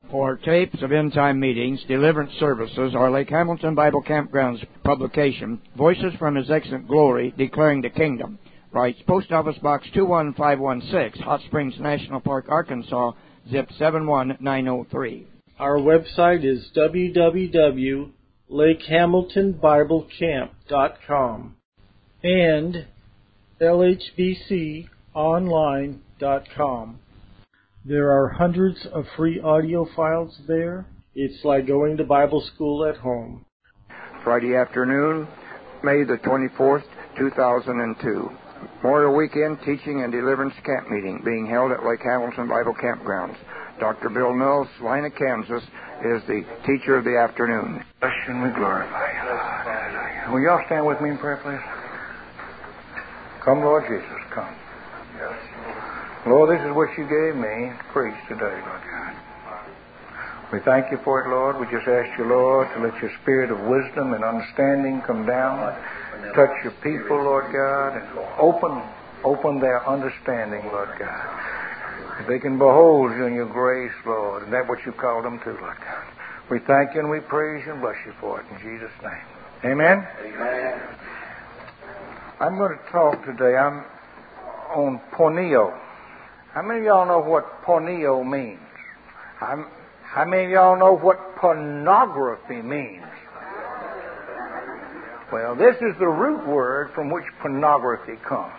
For tapes of end-time meetings, deliverance services, or Lake Hamilton Bible Campground's publication, Voices from His Excellent Glory, Declaring the Kingdom, writes Post Office Box 21516, Hot Springs National Park, Arkansas, zip 71903. Our website is www.lakehamiltonbiblecamp.com and lhbconline.com. There are hundreds of free audio files there. It's like going to Bible school at home. Friday afternoon, May the 24th, 2002. Memorial Weekend Teaching and Deliverance Camp Meeting being held at Lake Hamilton Bible Campgrounds. Dr. Bill Mills, Salina, Kansas, is the teacher of the afternoon. Bless you and we glorify you. Will you all stand with me in prayer, please? Come, Lord Jesus, come. Yes. Lord, this is what you gave me to preach today, Lord God. We thank you for it, Lord. We just ask you, Lord, to let your spirit of wisdom and understanding come down, touch your people, Lord God, and open their understanding, Lord God. They can behold you in your grace, Lord, and that's what you called them to, Lord God. We thank you and we praise you and bless you for it in Jesus' name. Amen? Amen. I'm going to talk today. I'm on porneo. How many of y'all know what porneo means? How many of y'all know what pornography means? Well, this is the root word from which pornography comes.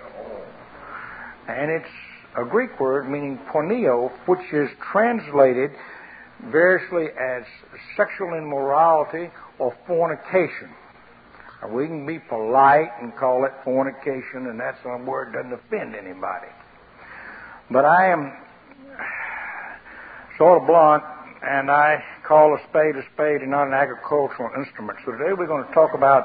And it's a Greek word meaning porneo, which is translated variously as sexual immorality or fornication. Now, we can be polite and call it fornication, and that's a word that doesn't offend anybody. But I am sort of blunt, and I call a spade and not an agricultural instrument. So today we're going to talk about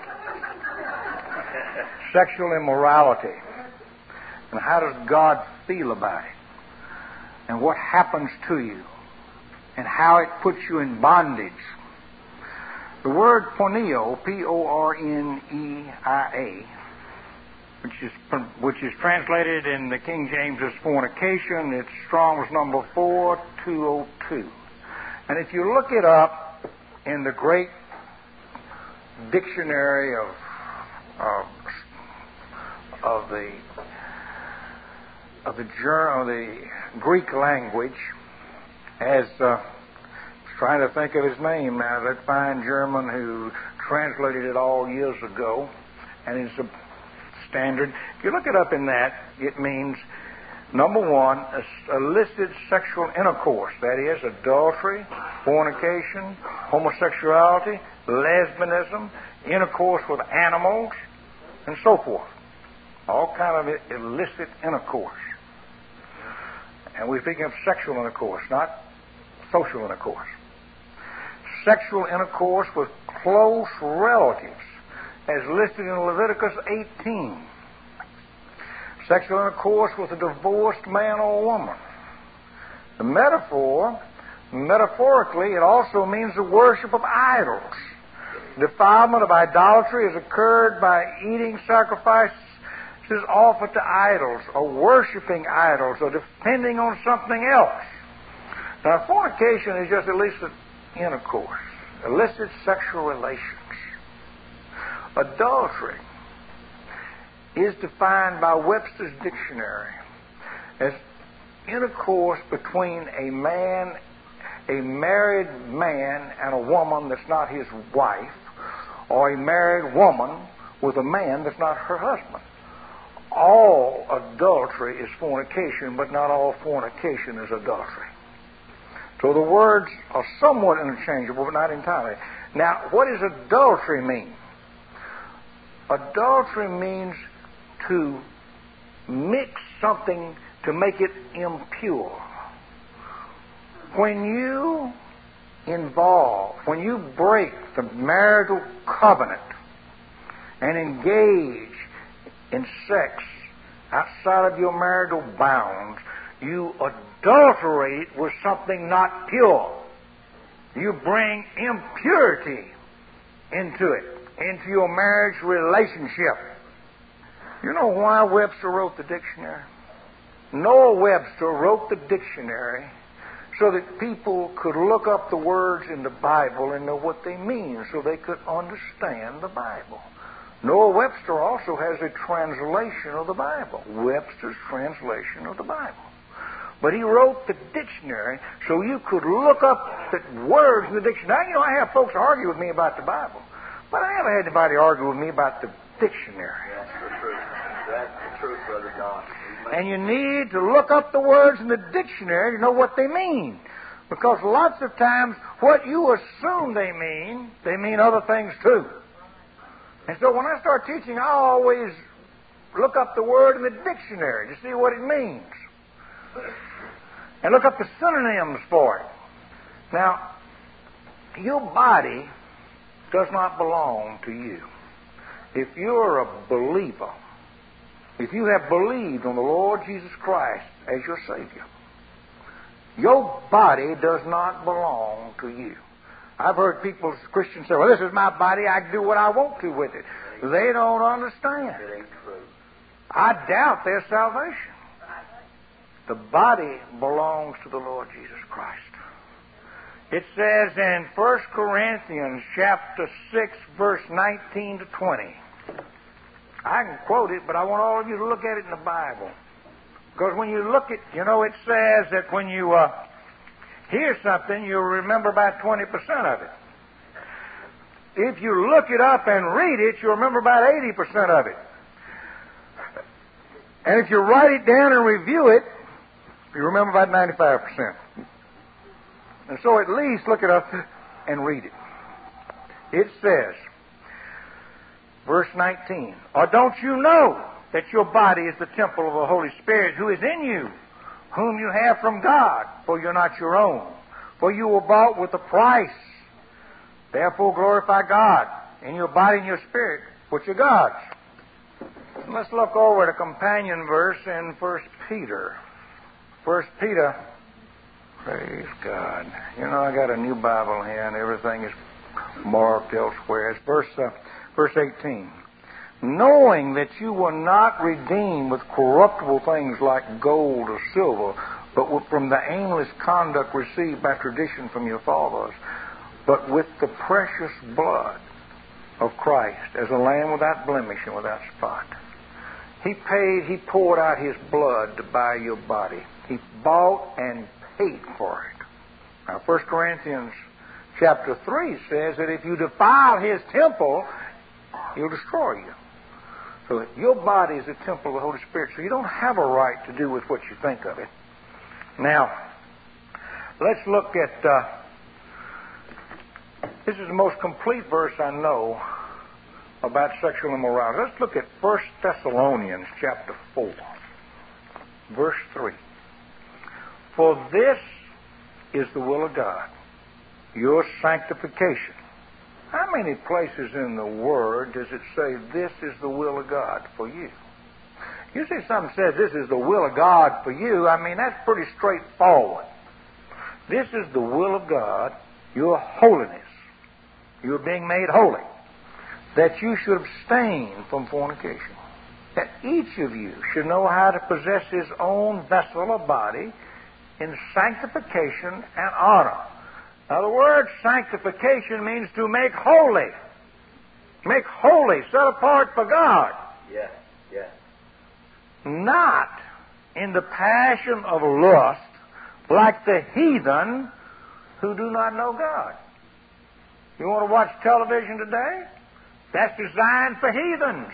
sexual immorality. And how does God feel about it? And what happens to you? And how it puts you in bondage. The word porneo, P-O-R-N-E-I-A, which is translated in the King James as fornication, it's Strong's number 4202. And if you look it up in the great dictionary of the Greek language, as trying to think of his name now, that fine German who translated it all years ago, and it's a standard. If you look it up in that, it means, number one, illicit sexual intercourse. That is, adultery, fornication, homosexuality, lesbianism, intercourse with animals, and so forth. All kind of illicit intercourse. And we're speaking of sexual intercourse, not social intercourse. Sexual intercourse with close relatives, as listed in Leviticus 18. Sexual intercourse with a divorced man or woman. The metaphorically, it also means the worship of idols. Defilement of idolatry has occurred by eating sacrifices offered to idols, or worshiping idols, or depending on something else. Now, fornication is just illicit intercourse, illicit sexual relations. Adultery is defined by Webster's dictionary as intercourse between a married man and a woman that's not his wife, or a married woman with a man that's not her husband. All adultery is fornication, but not all fornication is adultery. So the words are somewhat interchangeable, but not entirely. Now, what does adultery mean? Adultery means to mix something to make it impure. When you break the marital covenant and engage in sex outside of your marital bounds, you adulterate with something not pure. You bring impurity into it, into your marriage relationship. You know why Webster wrote the dictionary? Noah Webster wrote the dictionary so that people could look up the words in the Bible and know what they mean, so they could understand the Bible. Noah Webster also has a translation of the Bible, Webster's translation of the Bible. But he wrote the dictionary so you could look up the words in the dictionary. Now, I have folks argue with me about the Bible, but I never had anybody argue with me about the dictionary. That's the truth. That's the truth, Brother John. And you need to look up the words in the dictionary to know what they mean. Because lots of times what you assume they mean other things too. And so when I start teaching, I always look up the word in the dictionary to see what it means. And look up the synonyms for it. Now, your body does not belong to you. If you're a believer, if you have believed on the Lord Jesus Christ as your Savior, your body does not belong to you. I've heard people, Christians, say, well, this is my body, I can do what I want to with it. They don't understand. It ain't true. I doubt their salvation. The body belongs to the Lord Jesus Christ. It says in 1 Corinthians chapter 6, verse 19 to 20. I can quote it, but I want all of you to look at it in the Bible. Because when you look at, it says that when you hear something, you'll remember about 20% of it. If you look it up and read it, you'll remember about 80% of it. And if you write it down and review it, you remember about 95%. And so at least look it up and read it. It says, verse 19, or don't you know that your body is the temple of the Holy Spirit who is in you, whom you have from God, for you're not your own. For you were bought with a price. Therefore glorify God in your body and your spirit, which are God's. And let's look over at a companion verse in 1 Peter. 1 Peter, praise God. I got a new Bible here and everything is marked elsewhere. It's verse 18. Knowing that you were not redeemed with corruptible things like gold or silver, but from the aimless conduct received by tradition from your fathers, but with the precious blood of Christ, as a lamb without blemish and without spot. He poured out His blood to buy your body. He bought and paid for it. Now, 1 Corinthians chapter 3 says that if you defile His temple, He'll destroy you. So your body is a temple of the Holy Spirit, so you don't have a right to do with what you think of it. Now, let's look at, this is the most complete verse I know about sexual immorality. Let's look at 1 Thessalonians chapter 4, verse 3. For this is the will of God, your sanctification. How many places in the Word does it say, this is the will of God for you? You see something says, this is the will of God for you, that's pretty straightforward. This is the will of God, your holiness. You're being made holy. That you should abstain from fornication. That each of you should know how to possess his own vessel or body in sanctification and honor. Now, the word sanctification means to make holy. Make holy, set apart for God. Yes, yes. Not in the passion of lust like the heathen who do not know God. You want to watch television today? That's designed for heathens.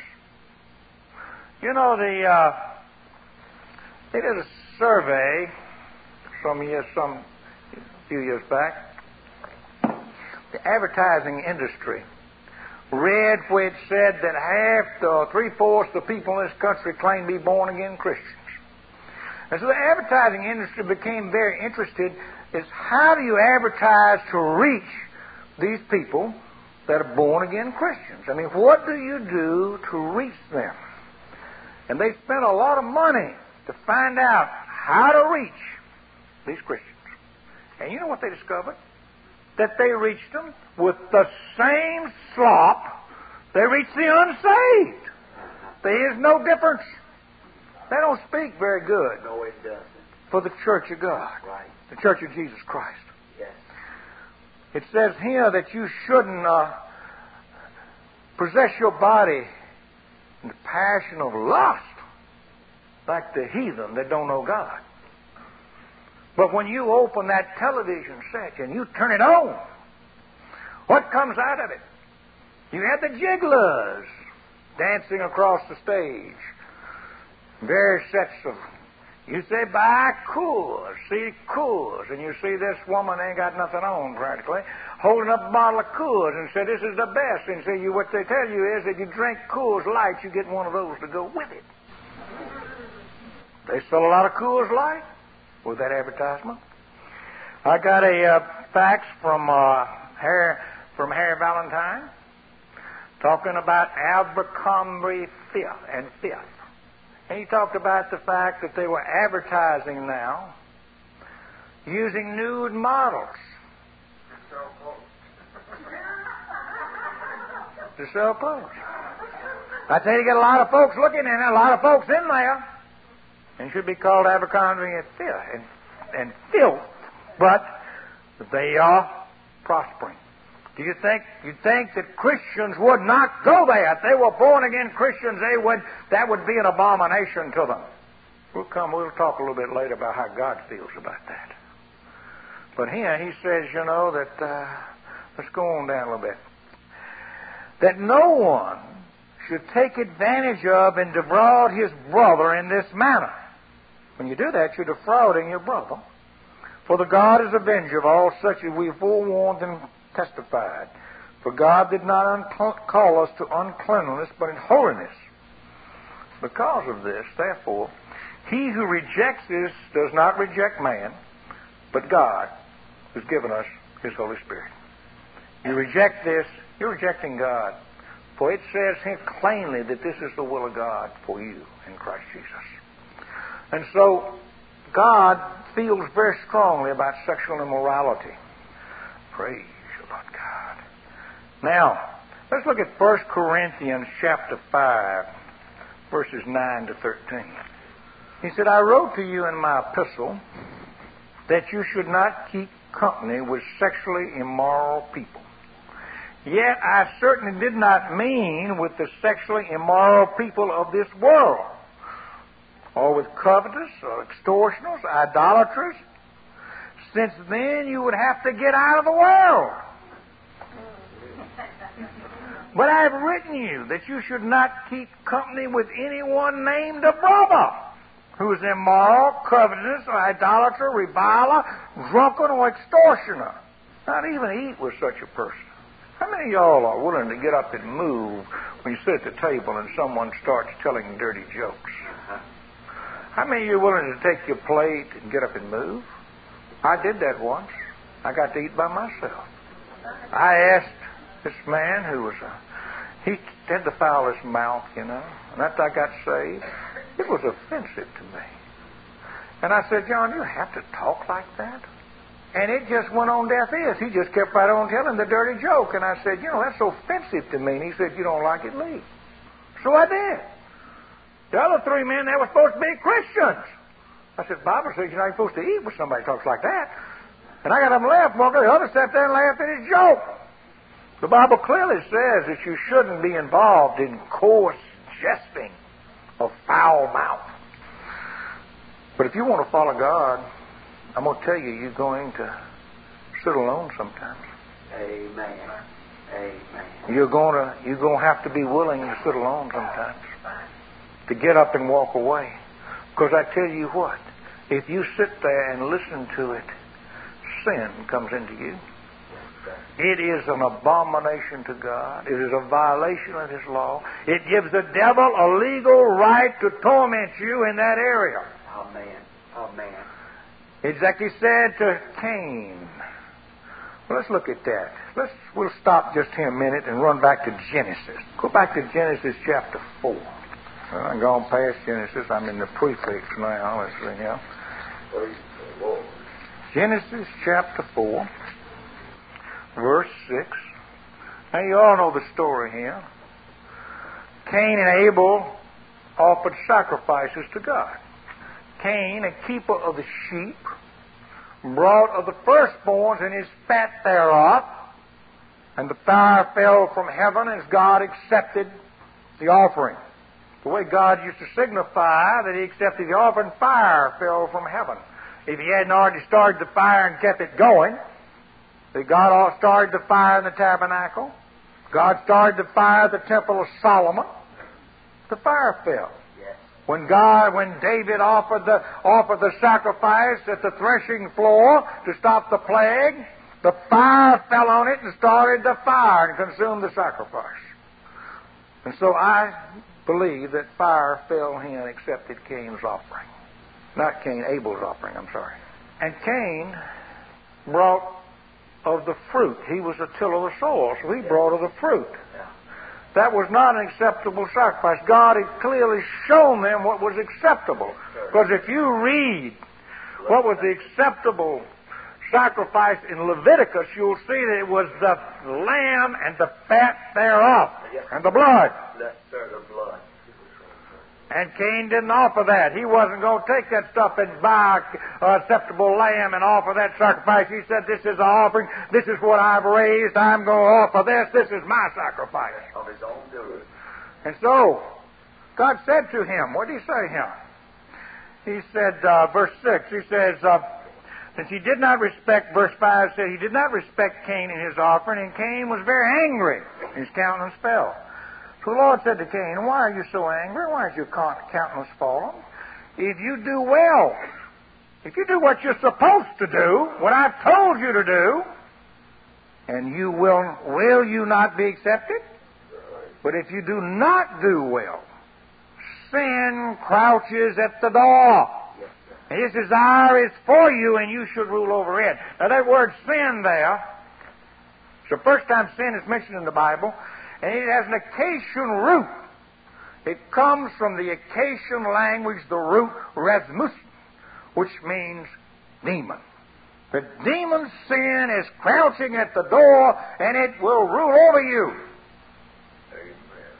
They did a survey a few years back. The advertising industry read where it said that three-fourths of the people in this country claim to be born-again Christians. And so the advertising industry became very interested in how do you advertise to reach these people that are born-again Christians? What do you do to reach them? And they spent a lot of money to find out how to reach these Christians. And you know what they discovered? That they reached them with the same slop they reached the unsaved. There is no difference. They don't speak very good. No, it doesn't. for the church of God, Right. the church of Jesus Christ. Yes. It says here that you shouldn't possess your body in the passion of lust like the heathen that don't know God. But when you open that television set and you turn it on, what comes out of it? You have the jigglers dancing across the stage. Various sets of, you say, buy Coors, see Coors, and you see this woman ain't got nothing on practically, holding up a bottle of Coors and say, this is the best. And say, what they tell you is that you drink Coors Light, you get one of those to go with it. They sell a lot of Coors Light with that advertisement. I got a fax from Harry Valentine talking about Abercrombie and Fifth. And he talked about the fact that they were advertising now using nude models to sell clothes. I tell you, you get a lot of folks looking in there, a lot of folks in there, and it should be called Abercrombie and Filth, but they are prospering. Do you think that Christians would not go there? If they were born again Christians, that would be an abomination to them. We'll talk a little bit later about how God feels about that. But here he says, that let's go on down a little bit. That no one should take advantage of and defraud his brother in this manner. When you do that, you're defrauding your brother. For the God is avenger of all such as we forewarned and testified. For God did not call us to uncleanliness, but in holiness. Because of this, therefore, he who rejects this does not reject man, but God, who's given us his Holy Spirit. You reject this, you're rejecting God. For it says here plainly that this is the will of God for you in Christ Jesus. And so, God feels very strongly about sexual immorality. Praise the Lord God. Now, let's look at 1 Corinthians chapter 5, verses 9 to 13. He said, I wrote to you in my epistle that you should not keep company with sexually immoral people. Yet I certainly did not mean with the sexually immoral people of this world, or with covetous, or extortioners, idolaters, since then you would have to get out of the world. But I have written you that you should not keep company with anyone named a brother, who is immoral, covetous, or idolater, reviler, drunken, or extortioner. Not even eat with such a person. How many of y'all are willing to get up and move when you sit at the table and someone starts telling dirty jokes? How many of you are willing to take your plate and get up and move? I did that once. I got to eat by myself. I asked this man who was he had the foulest mouth, and after I got saved, it was offensive to me. And I said, John, you have to talk like that? And it just went on deaf ears. He just kept right on telling the dirty joke. And I said, that's offensive to me. And he said, you don't like it, leave. So I did. The other three men, they were supposed to be Christians. I said, the Bible says you're not supposed to eat with somebody who talks like that. And I got them laughing. The other sat there and laughed at his joke. The Bible clearly says that you shouldn't be involved in coarse jesting or foul mouth. But if you want to follow God, I'm going to tell you, you're going to sit alone sometimes. Amen. Amen. You're going to have to be willing to sit alone sometimes. To get up and walk away. Because I tell you what, if you sit there and listen to it, sin comes into you. It is an abomination to God. It is a violation of His law. It gives the devil a legal right to torment you in that area. Amen. Amen. It's like He said to Cain. Well, let's look at that. We'll stop just here a minute and run back to Genesis. Go back to Genesis chapter 4. Well, I'm gone past Genesis. I'm in the prefix now. Let's see here. Genesis chapter 4, verse 6. Now, you all know the story here. Cain and Abel offered sacrifices to God. Cain, a keeper of the sheep, brought of the firstborns and his fat thereof, and the fire fell from heaven as God accepted the offering. The way God used to signify that He accepted the offering, fire fell from heaven. If He hadn't already started the fire and kept it going, that God started the fire in the tabernacle, God started the fire at the temple of Solomon, the fire fell. When David offered the sacrifice at the threshing floor to stop the plague, the fire fell on it and started the fire and consumed the sacrifice. And so I believe that fire fell here and accepted Cain's offering. Not Cain, Abel's offering, I'm sorry. And Cain brought of the fruit. He was a tiller of the soil, so he brought of the fruit. That was not an acceptable sacrifice. God had clearly shown them what was acceptable. Because if you read what was the acceptable sacrifice in Leviticus, you'll see that it was the lamb and the fat thereof, and the blood. And Cain didn't offer that. He wasn't going to take that stuff and buy an acceptable lamb and offer that sacrifice. He said, this is an offering. This is what I've raised. I'm going to offer this. This is my sacrifice. Of his own doing. And so, God said to him, what did He say to him? He said, verse 6, He says, since he did not respect, verse 5 said, he did not respect Cain in his offering, and Cain was very angry. His countenance fell. So the Lord said to Cain, why are you so angry? Why is your countenance fallen? If you do well, if you do what you're supposed to do, what I've told you to do, and you will you not be accepted? But if you do not do well, sin crouches at the door. And His desire is for you, and you should rule over it. Now that word sin there, it's the first time sin is mentioned in the Bible, and it has an Acacian root. It comes from the Acacian language, the root Rasmussen, which means demon. The demon sin is crouching at the door, and it will rule over you. Amen.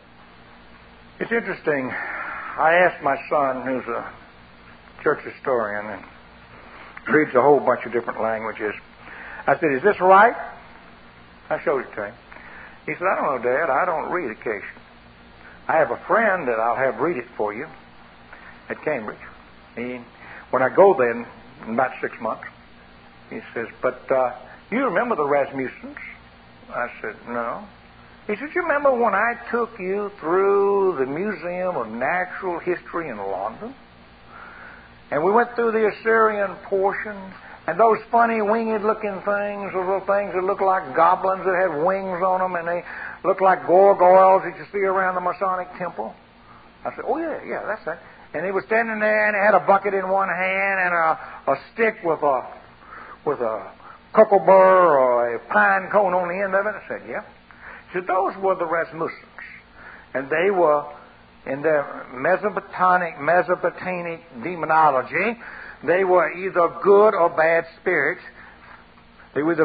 It's interesting. I asked my son, who's a church historian and reads a whole bunch of different languages, I said, is this right? I showed it to him. He said, I don't know, Dad. I don't read Acacian. I have a friend that I'll have read it for you at Cambridge. When I go there in about 6 months, he says, but you remember the Rasmussens? I said, no. He said, you remember when I took you through the Museum of Natural History in London? And we went through the Assyrian portion, and those funny winged-looking things, those little things that look like goblins that have wings on them, and they look like gargoyles that you see around the Masonic temple. I said, oh, yeah, that's that. And he was standing there, and he had a bucket in one hand and a stick with a cocoa burr or a pine cone on the end of it. I said, yeah. He said, those were the Rasmussens. And they were, in their Mesopotamic demonology, they were either good or bad spirits. They were either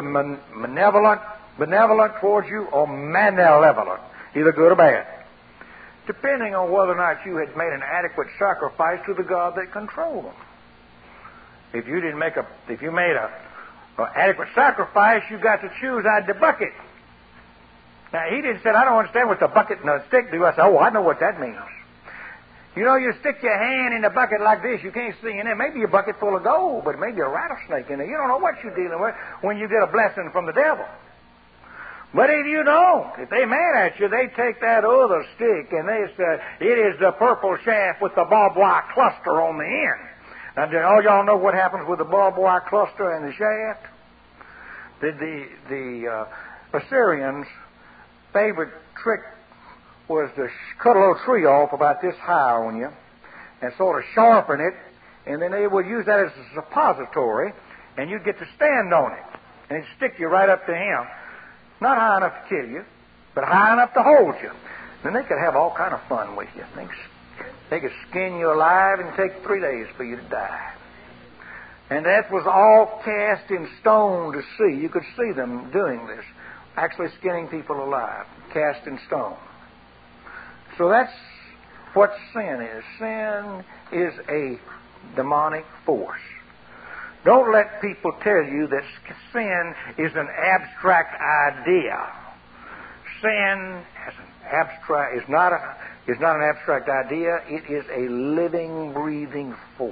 benevolent towards you or malevolent, either good or bad, depending on whether or not you had made an adequate sacrifice to the God that controlled them. If you made an adequate sacrifice, you got to choose out the bucket. Now, he didn't say, I don't understand what the bucket and the stick do. I said, I know what that means. You know, you stick your hand in the bucket like this, you can't see in there. Maybe a bucket full of gold, but maybe a rattlesnake in there. You don't know what you're dealing with when you get a blessing from the devil. But if you don't, if they mad at you, they take that other stick and they say, it is the purple shaft with the barbed wire cluster on the end. Now, do all y'all know what happens with the barbed wire cluster and the shaft? The Assyrians' favorite trick was to cut a little tree off about this high on you and sort of sharpen it, and then they would use that as a suppository, and you'd get to stand on it, and it'd stick you right up to him. Not high enough to kill you, but high enough to hold you. Then they could have all kind of fun with you. They could skin you alive and take 3 days for you to die. And that was all cast in stone to see. You could see them doing this, actually skinning people alive, cast in stone. So that's what sin is. Sin is a demonic force. Don't let people tell you that sin is an abstract idea. Sin is not an abstract idea. It is a living, breathing force.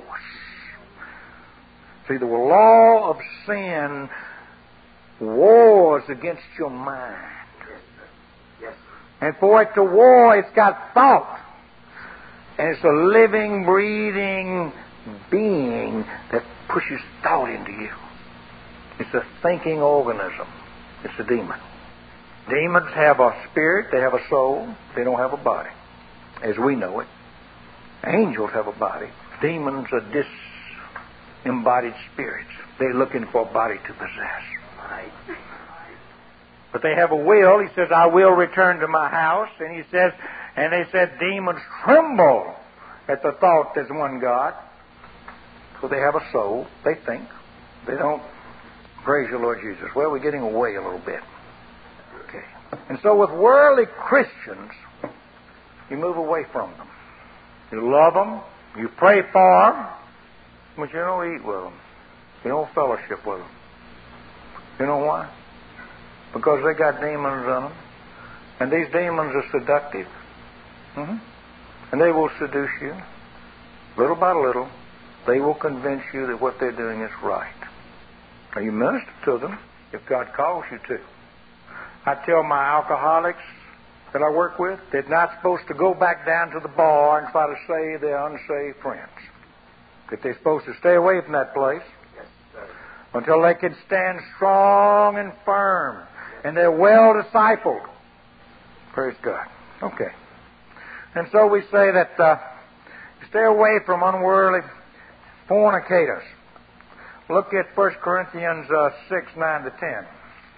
See, the law of sin wars against your mind. Yes. And for it to war, it's got thought. And it's a living, breathing being that pushes thought into you. It's a thinking organism. It's a demon. Demons have a spirit, they have a soul, they don't have a body, as we know it. Angels have a body. Demons are disembodied spirits. They're looking for a body to possess. Right. But they have a will. He says, I will return to my house. And he says, and they said, demons tremble at the thought there's one God. So they have a soul. They think. They don't. Praise the Lord Jesus. Well, we're getting away a little bit. Okay. And so with worldly Christians, you move away from them. You love them. You pray for them. But you don't eat with them. You don't fellowship with them. You know why? Because they got demons in them. And these demons are seductive. And they will seduce you. Little by little, they will convince you that what they're doing is right. Now you minister to them if God calls you to. I tell my alcoholics that I work with, they're not supposed to go back down to the bar and try to save their unsaved friends. That they're supposed to stay away from that place until they can stand strong and firm and they're well discipled. Praise God. Okay. And so we say that stay away from unworldly fornicators. Look at 1 Corinthians 6, 9 to 10.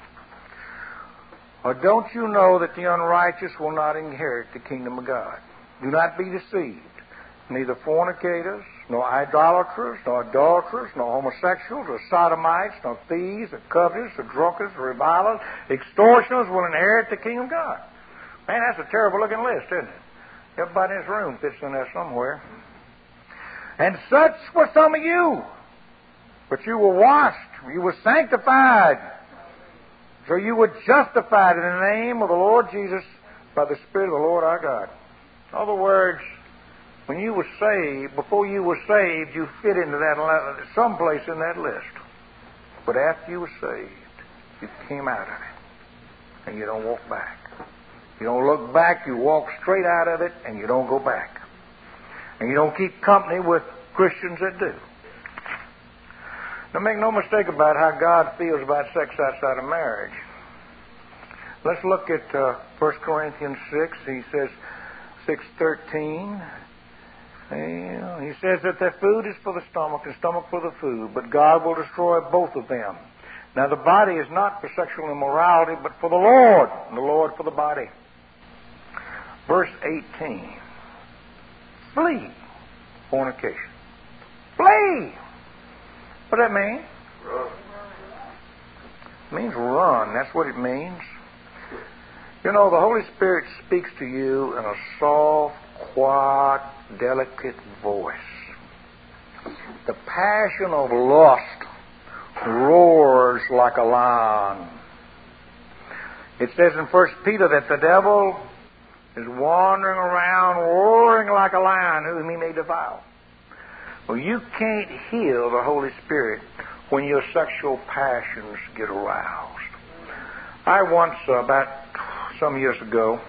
Or don't you know that the unrighteous will not inherit the kingdom of God? Do not be deceived. Neither fornicators, nor idolaters, nor adulterers, nor homosexuals, or sodomites, nor thieves, or covetous, or drunkards, or revilers, extortioners will inherit the kingdom of God. Man, that's a terrible looking list, isn't it? Everybody in this room fits in there somewhere. And such were some of you. But you were washed, you were sanctified. So you were justified in the name of the Lord Jesus by the Spirit of the Lord our God. In other words, when you were saved, before you were saved, you fit into that someplace in that list. But after you were saved, you came out of it. And you don't walk back. You don't look back, you walk straight out of it, and you don't go back. And you don't keep company with Christians that do. Now make no mistake about how God feels about sex outside of marriage. Let's look at 1 Corinthians 6. He says, 6:13. He says that the food is for the stomach and stomach for the food, but God will destroy both of them. Now the body is not for sexual immorality, but for the Lord, and the Lord for the body. Verse 18. Flee fornication. Flee! What does that mean? Run. It means run. That's what it means. You know, the Holy Spirit speaks to you in a soft, quiet, delicate voice. The passion of lust roars like a lion. It says in 1 Peter that the devil is wandering around roaring like a lion whom he may devour. Well, you can't heal the Holy Spirit when your sexual passions get aroused. I once, about some years ago,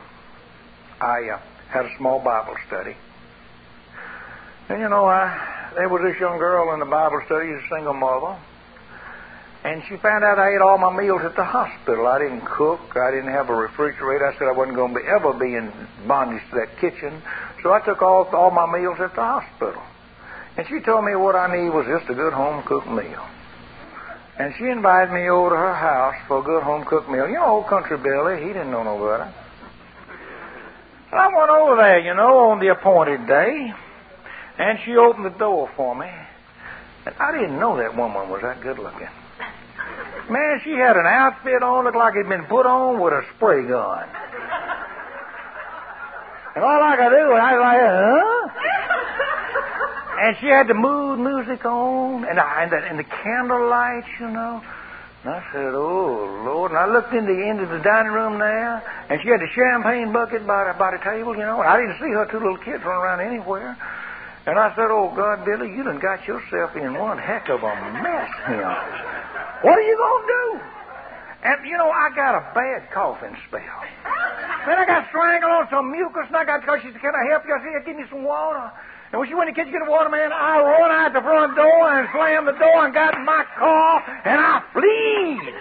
I had a small Bible study. And you know, there was this young girl in the Bible study, a single mother, and she found out I ate all my meals at the hospital. I didn't cook. I didn't have a refrigerator. I said I wasn't going to ever be in bondage to that kitchen. So I took all my meals at the hospital. And she told me what I need was just a good home-cooked meal. And she invited me over to her house for a good home-cooked meal. You know, old country Billy, he didn't know no better. And I went over there, you know, on the appointed day. And she opened the door for me. And I didn't know that woman was that good looking. Man, she had an outfit on, looked like it had been put on with a spray gun. And all I could do was, I was like, huh? And she had the mood music on, and the candlelight, you know. And I said, oh, Lord. And I looked into the dining room there, and she had the champagne bucket by the table, you know. And I didn't see her two little kids running around anywhere. And I said, oh, God, Billy, you done got yourself in one heck of a mess here. What are you going to do? And, you know, I got a bad coughing spell. Then I got strangled on some mucus, and I got, because she said, can I help you? I said, give me some water. And when she went in the kitchen to get the water, man, I run out the front door and slammed the door and got in my car, and I fleed.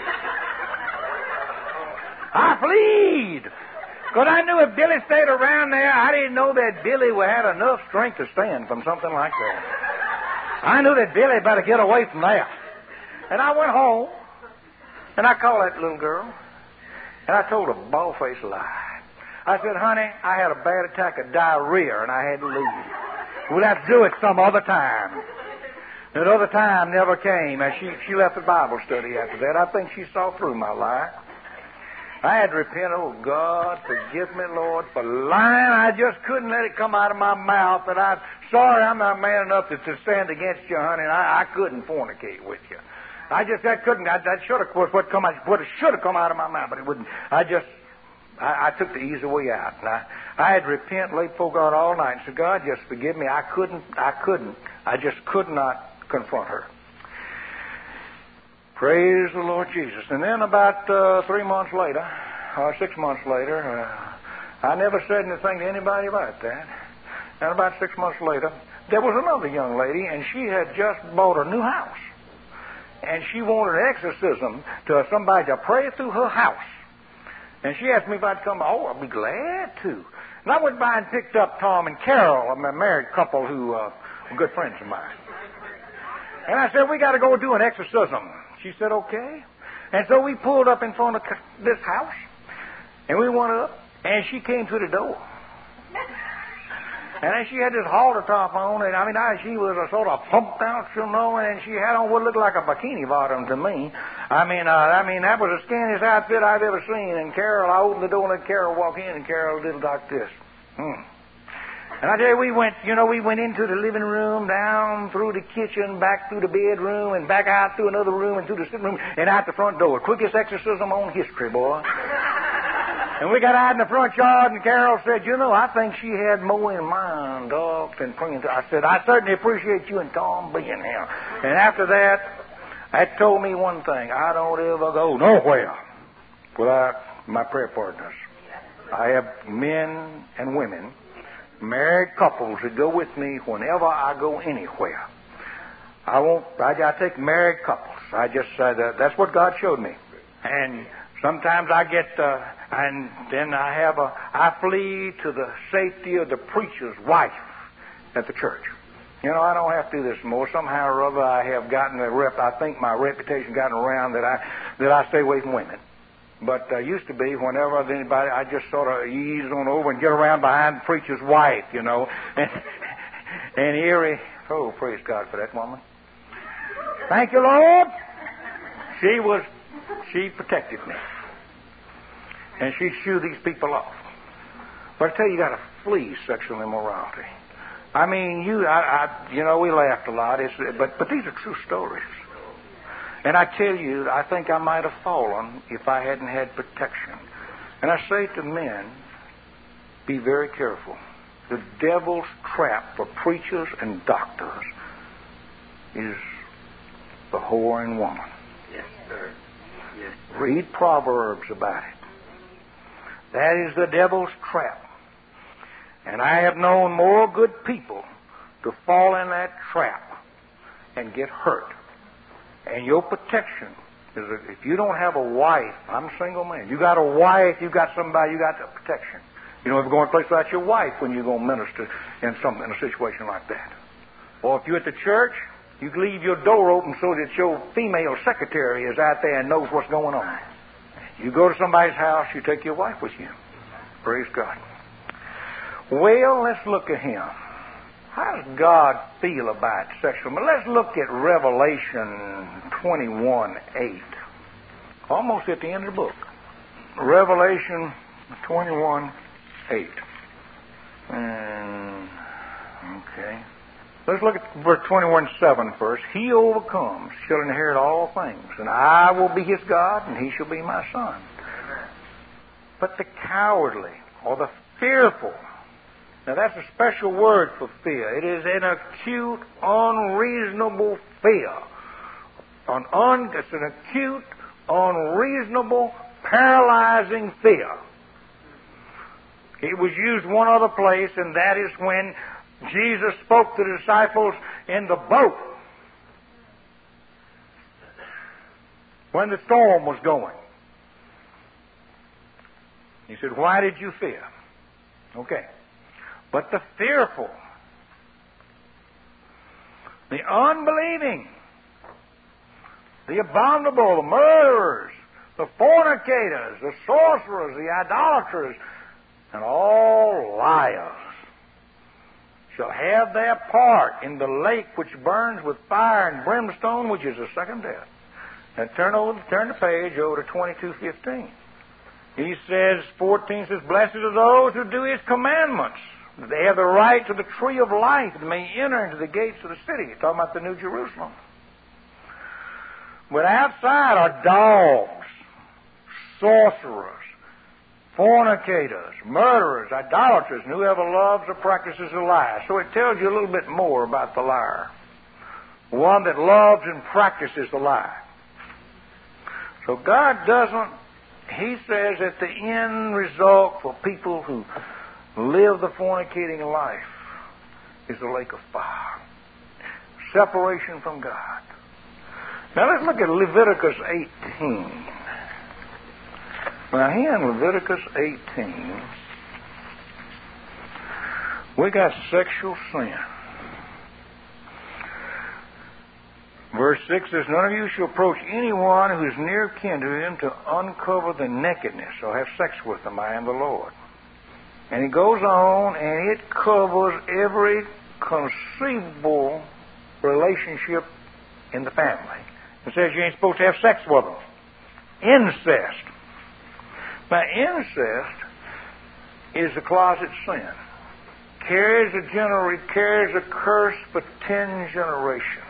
Because I knew if Billy stayed around there, I didn't know that Billy had enough strength to stand from something like that. I knew that Billy better get away from there. And I went home, and I called that little girl, and I told her a bald-faced lie. I said, honey, I had a bad attack of diarrhea, and I had to leave. We'll have to do it some other time. That other time never came, and she left the Bible study after that. I think she saw through my lie. I had to repent. Oh, God, forgive me, Lord, for lying. I just couldn't let it come out of my mouth that I'm sorry I'm not man enough to stand against you, honey, and I couldn't fornicate with you. That should have come out of my mouth, but it wouldn't. I took the easy way out. And I had to repent, lay before God all night, and said, God, just forgive me. I just could not confront her. Praise the Lord Jesus. And then about 3 months later, or 6 months later, I never said anything to anybody about that. And about 6 months later, there was another young lady, and she had just bought a new house. And she wanted an exorcism to somebody to pray through her house. And she asked me if I'd come. Oh, I'd be glad to. And I went by and picked up Tom and Carol, a married couple who were good friends of mine. And I said, we got to go do an exorcism. She said, okay. And so we pulled up in front of this house, and we went up, and she came to the door. And then she had this halter top on, and she was a sort of pumped out, you know, and she had on what looked like a bikini bottom to me. That was the skinniest outfit I've ever seen. And Carol, I opened the door and let Carol walk in, and Carol did like this. And I tell you, we went into the living room, down through the kitchen, back through the bedroom, and back out through another room, and through the sitting room, and out the front door. Quickest exorcism on history, boy. And we got out in the front yard, and Carol said, I think she had more in mind, dog, than praying. I said, I certainly appreciate you and Tom being here. And after that told me one thing. I don't ever go nowhere without my prayer partners. I have men and women, married couples that go with me whenever I go anywhere. I take married couples. I just say that's what God showed me. And sometimes I get, and then I flee to the safety of the preacher's wife at the church. I don't have to do this more. Somehow or other, I have gotten I think my reputation gotten around that I stay away from women. But used to be, whenever anybody, I just sort of ease on over and get around behind the preacher's wife, And here, oh, praise God for that woman. Thank you, Lord. She protected me. And she'd shoo these people off. But I tell you, got to flee sexual immorality. We laughed a lot, but these are true stories. And I tell you, I think I might have fallen if I hadn't had protection. And I say to men, be very careful. The devil's trap for preachers and doctors is the whoring woman. Yes, sir. Yes. Read Proverbs about it. That is the devil's trap. And I have known more good people to fall in that trap and get hurt. And your protection is if you don't have a wife, I'm a single man. You got a wife, you got somebody, you got the protection. You don't ever go in a place without your wife when you're going to minister in a situation like that. Or if you're at the church, you leave your door open so that your female secretary is out there and knows what's going on. You go to somebody's house, you take your wife with you. Praise God. Well, let's look at him. How does God feel about sexual? But let's look at Revelation 21:8. Almost at the end of the book. Revelation 21:8. Okay. Let's look at verse 21:7 first. He overcomes shall inherit all things, and I will be his God, and he shall be my son. But the cowardly, or the fearful, now that's a special word for fear. It is an acute, unreasonable fear. It's an acute, unreasonable, paralyzing fear. It was used one other place, and that is when Jesus spoke to the disciples in the boat when the storm was going. He said, "Why did you fear?" Okay. But the fearful, the unbelieving, the abominable, the murderers, the fornicators, the sorcerers, the idolaters, and all liars shall have their part in the lake which burns with fire and brimstone, which is the second death. Now turn the page over to 22:15. He says, 14 says, "Blessed are those who do his commandments. They have the right to the tree of life and may enter into the gates of the city." He's talking about the New Jerusalem. But outside are dogs, sorcerers, fornicators, murderers, idolaters, and whoever loves or practices a lie. So it tells you a little bit more about the liar. One that loves and practices the lie. So God doesn't, He says that the end result for people who live the fornicating life is the lake of fire. Separation from God. Now let's look at Leviticus 18. Now here in Leviticus 18, we got sexual sin. Verse 6 says, "None of you shall approach anyone who is near kin to him to uncover the nakedness or have sex with them. I am the Lord." And he goes on, and it covers every conceivable relationship in the family. It says you ain't supposed to have sex with them. Incest. Now, incest is a closet sin. Carries a curse for 10 generations.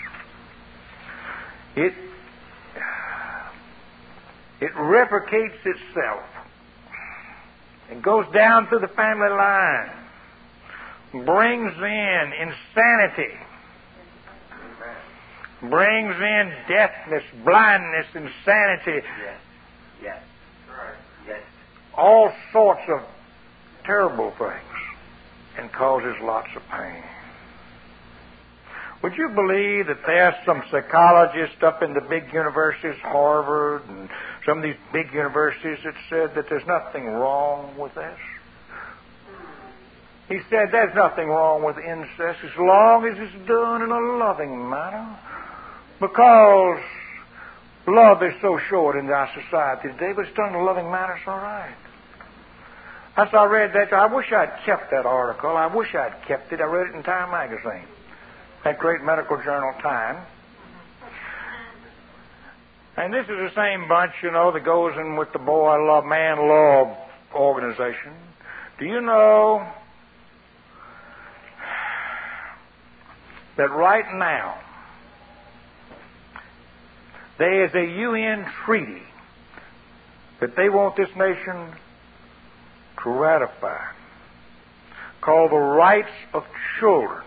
It replicates itself. It goes down through the family line. Brings in insanity. Brings in deafness, blindness, insanity. Yes. Yes. All sorts of terrible things, and causes lots of pain. Would you believe that there's some psychologists up in the big universities, Harvard and some of these big universities, that said that there's nothing wrong with this? He said there's nothing wrong with incest as long as it's done in a loving manner, because love is so short in our society today, but it's done in a loving manner, it's all right. As I read that, I wish I'd kept that article. I wish I'd kept it. I read it in Time magazine, that great medical journal, Time. And this is the same bunch, that goes in with the Man Love organization. Do you know that right now there is a UN treaty that they want this nation to ratify, called the Rights of Children.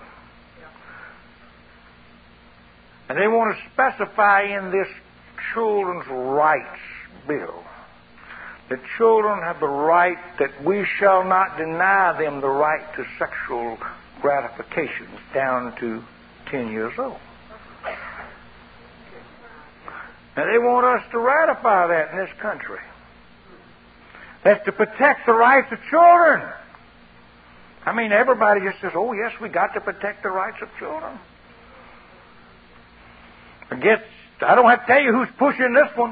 And they want to specify in this Children's Rights Bill that children have the right, that we shall not deny them the right to sexual gratifications down to 10 years old. Now they want us to ratify that in this country. That's to protect the rights of children. I mean, everybody just says, "Oh, yes, we got to protect the rights of children." I don't have to tell you who's pushing this one.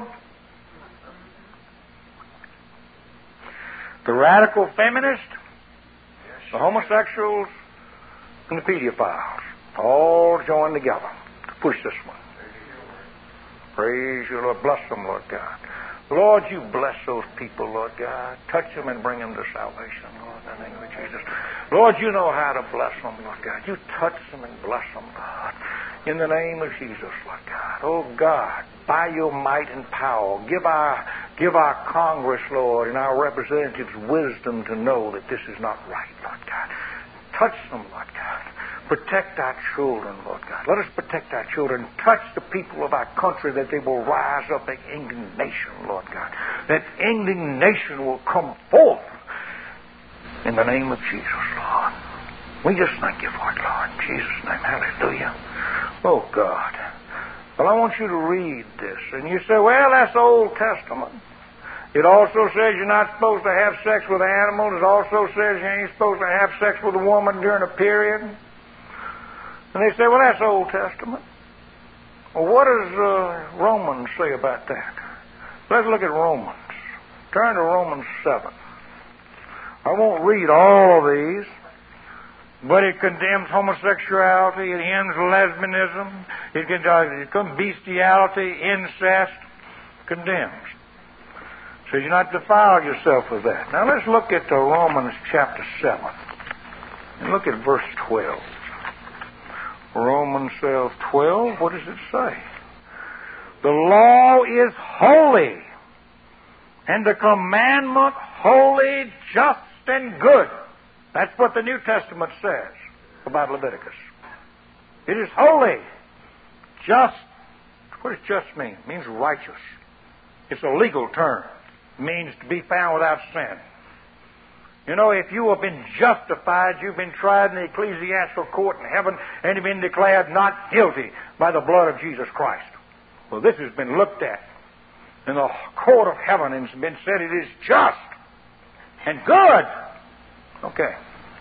The radical feminists, the homosexuals, and the pedophiles all join together to push this one. Praise you, Lord. Bless them, Lord God. Lord, you bless those people, Lord God. Touch them and bring them to salvation, Lord, in the name of Jesus. Lord, you know how to bless them, Lord God. You touch them and bless them, God. In the name of Jesus, Lord God. Oh, God, by your might and power, give our Congress, Lord, and our representatives wisdom to know that this is not right, Lord God. Touch them, Lord God. Protect our children, Lord God. Let us protect our children. Touch the people of our country that they will rise up in indignation, Lord God. That indignation will come forth in the name of Jesus, Lord. We just thank you for it, Lord. In Jesus' name, hallelujah. Oh, God. Well, I want you to read this. And you say, well, that's the Old Testament. It also says you're not supposed to have sex with animals. It also says you ain't supposed to have sex with a woman during a period. And they say, well, that's the Old Testament. Well, what does Romans say about that? Let's look at Romans. Turn to Romans 7. I won't read all of these, but it condemns homosexuality, it ends lesbianism, it condemns bestiality, incest, condemns. So you're not defile yourself with that. Now let's look at Romans chapter 7 and look at verse 12. Romans 12, what does it say? The law is holy, and the commandment holy, just, and good. That's what the New Testament says about Leviticus. It is holy, just. What does just mean? It means righteous. It's a legal term. It means to be found without sin. You know, if you have been justified, you've been tried in the ecclesiastical court in heaven, and you've been declared not guilty by the blood of Jesus Christ. Well, this has been looked at in the court of heaven and it's been said it is just and good. Okay.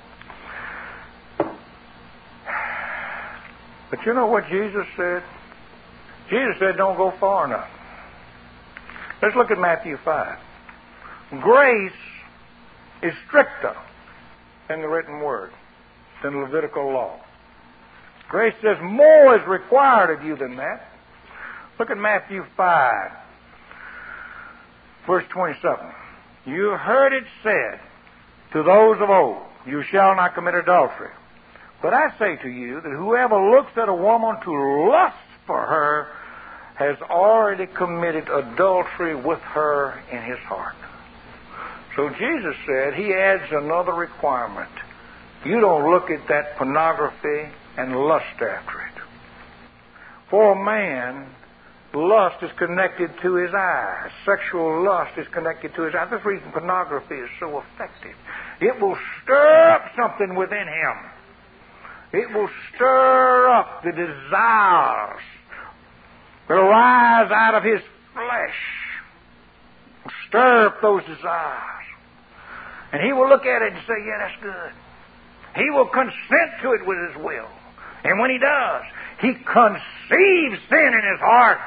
But you know what Jesus said? Jesus said, don't go far enough. Let's look at Matthew 5. Grace is stricter than the written word, than the Levitical law. Grace says more is required of you than that. Look at Matthew 5, verse 27. You heard it said to those of old, you shall not commit adultery. But I say to you that whoever looks at a woman to lust for her has already committed adultery with her in his heart. So Jesus said he adds another requirement. You don't look at that pornography and lust after it. For a man, lust is connected to his eyes. Sexual lust is connected to his eyes. That's the reason pornography is so effective. It will stir up something within him. It will stir up the desires that arise out of his flesh. Stir up those desires. And he will look at it and say, yeah, that's good. He will consent to it with his will. And when he does, he conceives sin in his heart.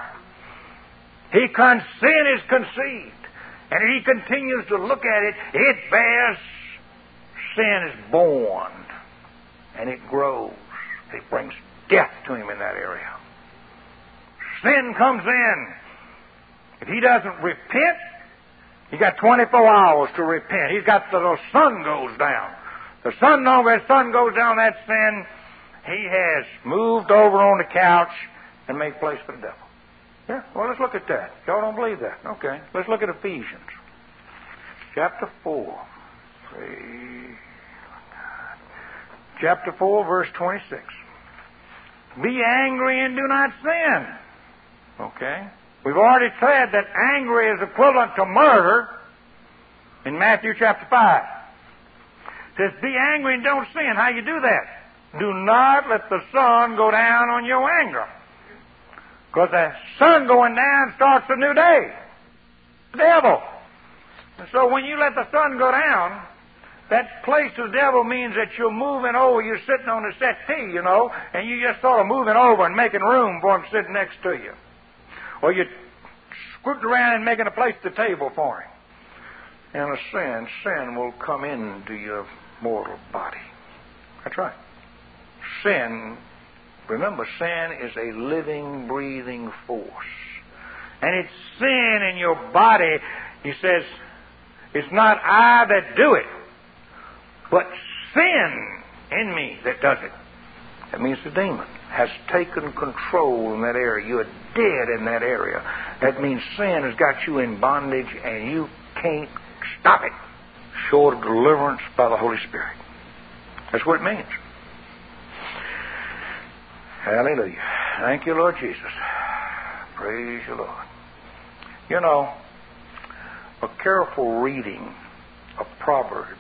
Sin is conceived. And if he continues to look at it, it bears. Sin is born. And it grows. It brings death to him in that area. Sin comes in. If he doesn't repent, he got 24 hours to repent. He's got the sun goes down. The sun goes down, that sin, he has moved over on the couch and made place for the devil. Yeah, well, let's look at that. Y'all don't believe that. Okay, let's look at Ephesians. Chapter 4. Chapter 4, verse 26. Be angry and do not sin. Okay? We've already said that angry is equivalent to murder in Matthew chapter 5. It says, be angry and don't sin. How you do that? Do not let the sun go down on your anger. Because the sun going down starts a new day. The devil. And so when you let the sun go down, that place of the devil means that you're moving over. You're sitting on the settee, you know, and you're just sort of moving over and making room for him sitting next to you. Or you're scooting around and making a place at the table for him. And sin will come into your mortal body. That's right. Remember, sin is a living, breathing force. And it's sin in your body. He says, it's not I that do it, but sin in me that does it. That means the demon has taken control in that area. You're dead in that area. That means sin has got you in bondage and you can't stop it short of deliverance by the Holy Spirit. That's what it means. Hallelujah. Thank you, Lord Jesus. Praise you, Lord. You know, a careful reading of Proverbs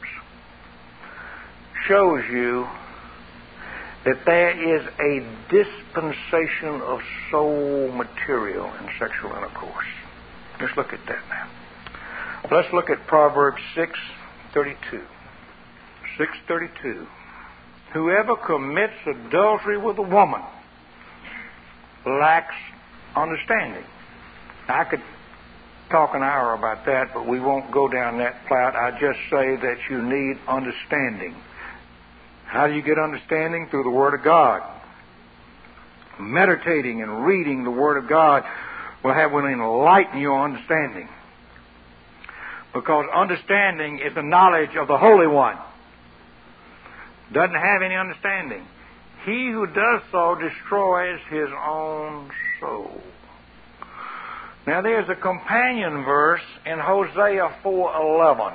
shows you that there is a dispensation of soul material in sexual intercourse. Let's look at that now. Let's look at Proverbs 6:32. 6:32. Whoever commits adultery with a woman lacks understanding. Now, I could talk an hour about that, but we won't go down that path. I just say that you need understanding. How do you get understanding? Through the Word of God. Meditating and reading the Word of God will enlighten your understanding. Because understanding is the knowledge of the Holy One. Doesn't have any understanding. He who does so destroys his own soul. Now there's a companion verse in Hosea 4:11.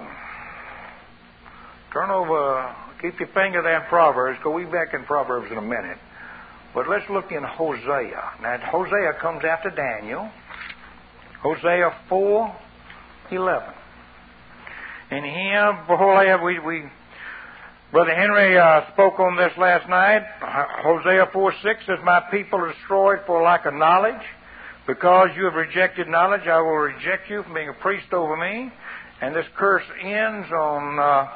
Turn over, keep your finger there in Proverbs, because we'll be back in Proverbs in a minute. But let's look in Hosea. Now Hosea comes after Daniel. Hosea 4:11. And here, before Brother Henry spoke on this last night. Hosea 4:6 says, my people are destroyed for lack of knowledge. Because you have rejected knowledge, I will reject you from being a priest over me. And this curse ends on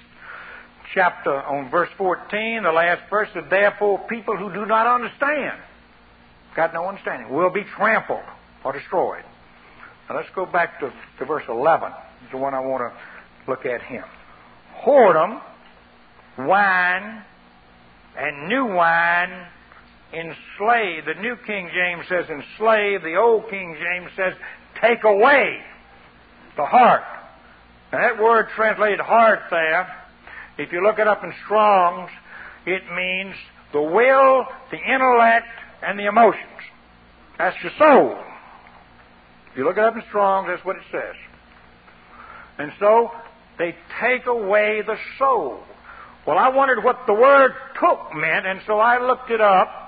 verse 14, the last verse, that therefore people who do not understand, got no understanding, will be trampled or destroyed. Now let's go back to verse 11. It's the one I want to look at here. Whoredom, wine, and new wine enslave. The New King James says enslave. The Old King James says take away the heart. Now that word translated heart there, if you look it up in Strong's, it means the will, the intellect, and the emotions. That's your soul. If you look it up in Strong's, that's what it says. And so they take away the soul. Well, I wondered what the word took meant, and so I looked it up.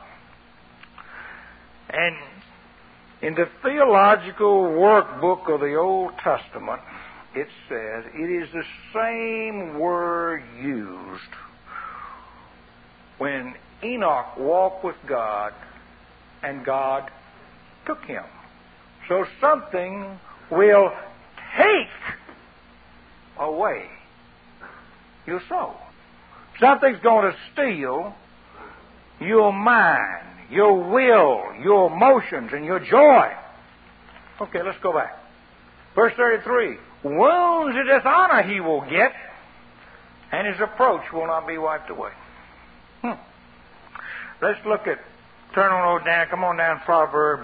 And in the theological workbook of the Old Testament, it says it is the same word used when Enoch walked with God and God took him. So something will take away your soul. Something's going to steal your mind, your will, your emotions, and your joy. Okay, let's go back. Verse 33. Wounds of dishonor he will get, and his approach will not be wiped away. Let's look at, turn on down, come on down, Proverbs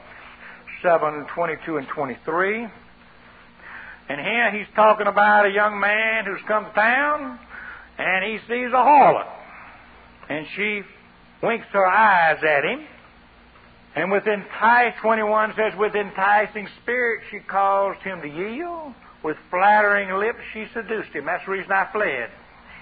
7:22 and 23. And here he's talking about a young man who's come to town, and he sees a harlot. And she winks her eyes at him. And with 21 says, with enticing spirit she caused him to yield. With flattering lips she seduced him. That's the reason I fled.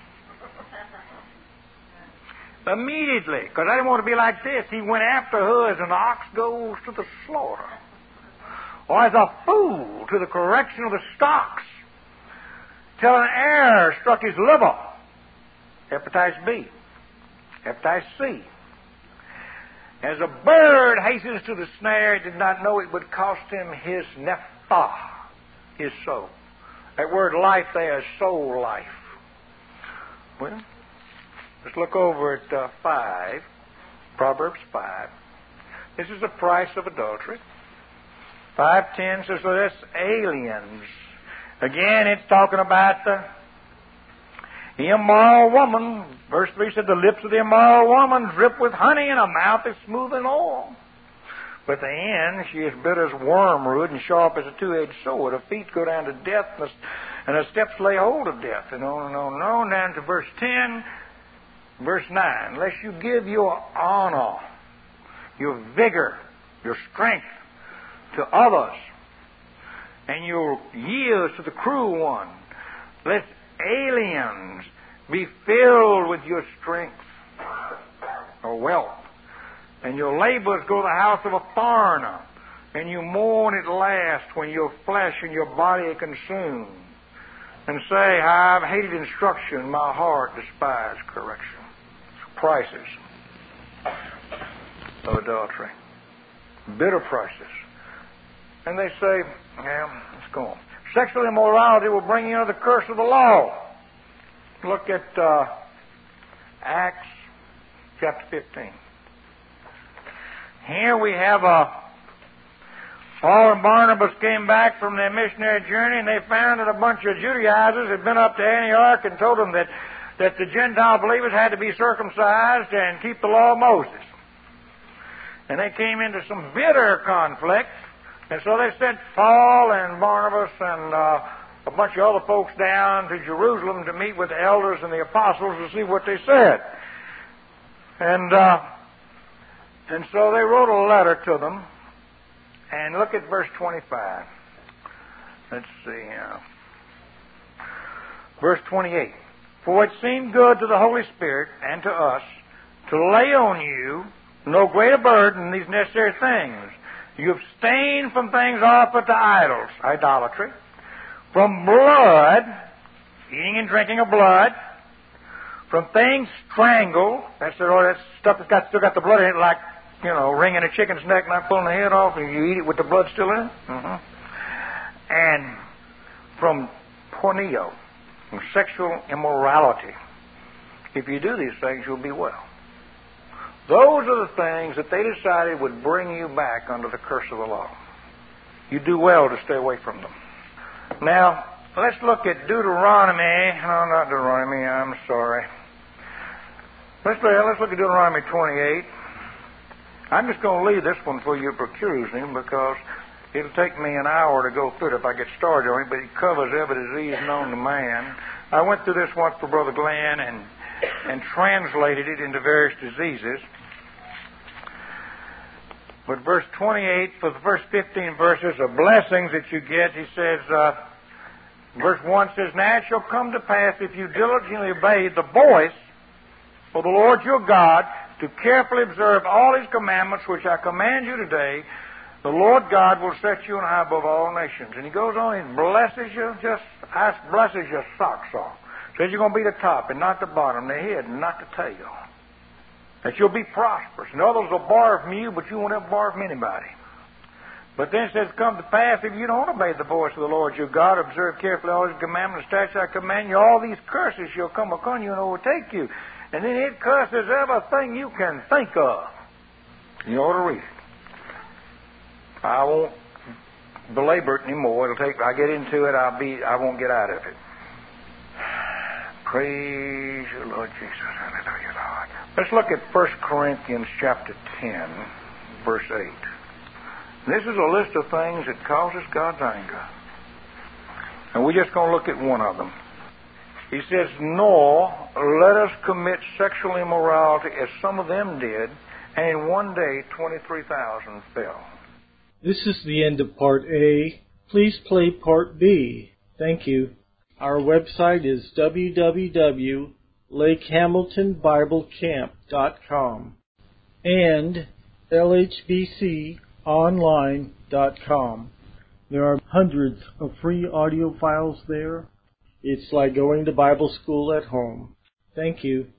Immediately, because I didn't want to be like this. He went after her as an ox goes to the slaughter, or as a fool to the correction of the stocks, till an arrow struck his liver. Hepatitis B. Hepatitis C. As a bird hastens to the snare, he did not know it would cost him his nephah, his soul. That word life there is soul life. Well, let's look over at 5, Proverbs 5. This is the price of adultery. 5:10 says, so that's aliens. Again, it's talking about the immoral woman. Verse 3 said, the lips of the immoral woman drip with honey, and her mouth is smooth in oil. But the end, she is bitter as wormwood and sharp as a two-edged sword. Her feet go down to death, and her steps lay hold of death. And on and on and on, down to verse 10, verse 9. Lest you give your honor, your vigor, your strength to others, and your years to the cruel one, lest aliens be filled with your strength or wealth, and your labors go to the house of a foreigner, and you mourn at last when your flesh and your body are consumed, and say, I've hated instruction, my heart despised correction. Prices of adultery. Bitter prices. And they say, yeah, let's go on. Sexual immorality will bring you under the curse of the law. Look at Acts chapter 15. Here we have Paul and Barnabas came back from their missionary journey, and they found that a bunch of Judaizers had been up to Antioch and told them that the Gentile believers had to be circumcised and keep the law of Moses. And they came into some bitter conflict, and so they sent Paul and Barnabas and a bunch of other folks down to Jerusalem to meet with the elders and the apostles to see what they said. And so they wrote a letter to them. And look at verse 25. Let's see here. Verse 28. For it seemed good to the Holy Spirit and to us to lay on you no greater burden than these necessary things. You abstain from things offered to idols, idolatry, from blood, eating and drinking of blood, from things strangled, that's that stuff that's still got the blood in it, like, wringing a chicken's neck, not pulling the head off, and you eat it with the blood still in it. And from porneo, from sexual immorality. If you do these things, you'll be well. Those are the things that they decided would bring you back under the curse of the law. You do well to stay away from them. Now, let's look at Deuteronomy. No, not Deuteronomy, I'm sorry. Let's look at Deuteronomy 28. I'm just going to leave this one for you for perusing because it'll take me an hour to go through it if I get started on it, but it covers every disease known to man. I went through this once for Brother Glenn and translated it into various diseases. But verse 28, for the first 15 verses of blessings that you get, he says, verse 1 says, Now it shall come to pass if you diligently obey the voice of the Lord your God, to carefully observe all His commandments which I command you today, the Lord God will set you on high above all nations. And he goes on and blesses you, blesses your socks off. Says you're going to be the top and not the bottom, the head and not the tail. That you'll be prosperous. And others will borrow from you, but you won't ever borrow from anybody. But then it says, come to pass, if you don't obey the voice of the Lord your God, observe carefully all His commandments, statutes I command you, all these curses shall come upon you and overtake you. And then it curses everything you can think of. You ought to read it. I won't belabor it anymore. I get into it, I won't get out of it. Praise you, Lord Jesus. Hallelujah, Lord. Let's look at 1 Corinthians chapter 10, verse 8. This is a list of things that causes God's anger. And we're just going to look at one of them. He says, Nor let us commit sexual immorality as some of them did, and in one day 23,000 fell. This is the end of Part A. Please play Part B. Thank you. Our website is www.lakehamiltonbiblecamp.com and lhbconline.com. There are hundreds of free audio files there. It's like going to Bible school at home. Thank you.